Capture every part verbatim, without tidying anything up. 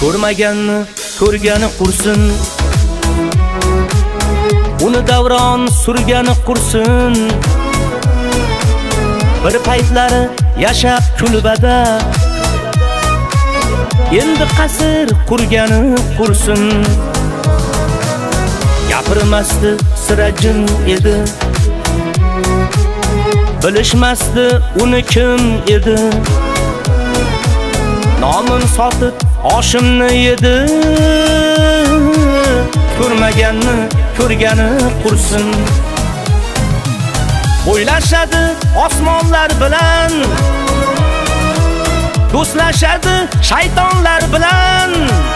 Ko'rmaganni ko'rgani qursin, uni davron surgani qursin. Bir paytlari yashab kulbada, endi qasr qurgani qursin. Gapirmasdi, sira jin edi, bilishmasdi uni kim edi. Nomin sotib oshimni yedi, ko'rmaganni ko'rgani qursin. O'ylashadi osmonlar bilan, do'stlashadi shaytonlar bilan,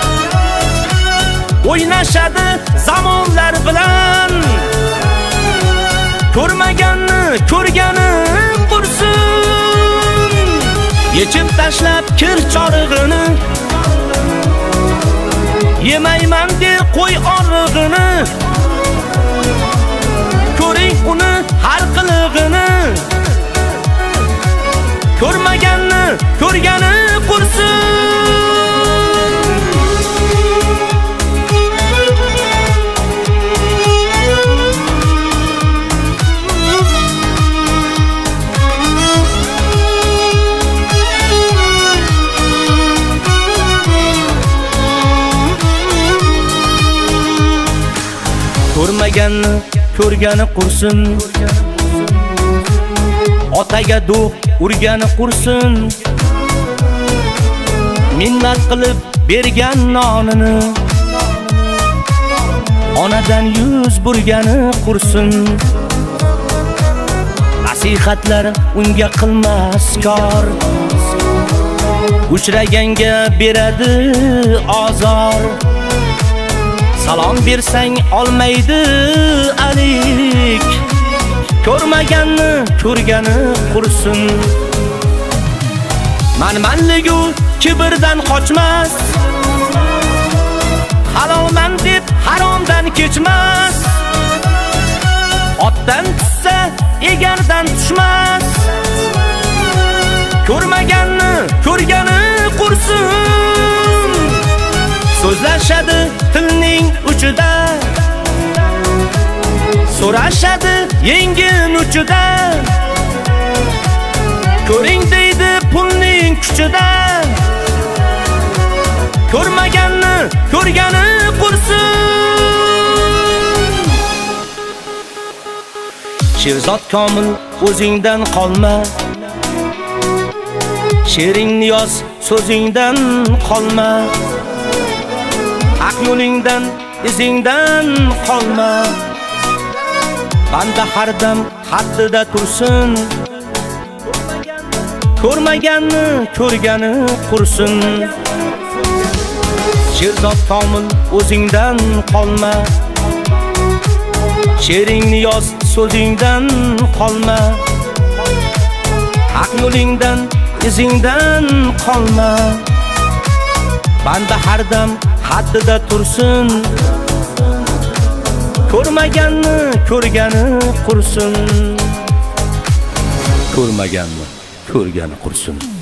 o'ynashadi zamonlar bilan. Ko'rmaganni ko'rgani qursin. Yechib tashlab kir chorig'ini, yemayman de qo'y orig'ini. Ko'ring uni har qilig'ini. Ko'rmaganni ko'rgani qursin. Ko'rmaganni ko'rgani qursin, otaga do'q urgani qursin. Minnat qilib bergan nonini, onadan yuz burgani qursin. Nasihatlar unga qilmas kor, uchraganga beradi azor. Salom bersang olmaydi alik, ko'rmaganni ko'rgani qursin. Manmanligu kibrdan qochmas, halolman deb haromdan kechmas. Otdan tushsa egardan tushmas. Ko'rmaganni ko'rgani qursin. So'zlashadi tilning uchida, so'rashadi yengin uchida. Ko'ring deydi pulning kuchida. Ko'rmaganni ko'rgani qursin. Sherzod Komil o'zingdan qolma, she'ring niyoz so'zingdan qolma. Haq yo'lingdan izingdan qolma. Banda har dam haddida tursin. Ko'rmaganni ko'rgani qursin. Sherzod Komil o'zingdan qolma, she'ring niyoz so'zingdan qolma. Haq yo'lingdan izingdan qolma. Banda har dam haddida tursin. Ko'rmaganni ko'rgani qursin. Ko'rmaganni ko'rgani qursin.